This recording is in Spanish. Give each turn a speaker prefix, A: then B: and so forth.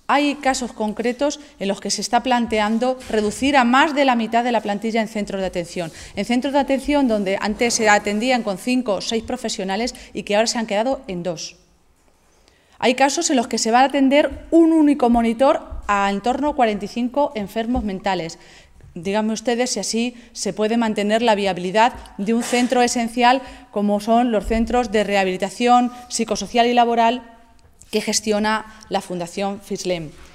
A: Hay casos concretos en los que se está planteando reducir a más de la mitad de la plantilla en centros de atención. En centros de atención donde antes se atendían con 5 o 6 profesionales y que ahora se han quedado en 2. Hay casos en los que se va a atender un único monitor a en torno a 45 enfermos mentales. Díganme ustedes si así se puede mantener la viabilidad de un centro esencial como son los centros de rehabilitación psicosocial y laboral que gestiona la Fundación FISLEM.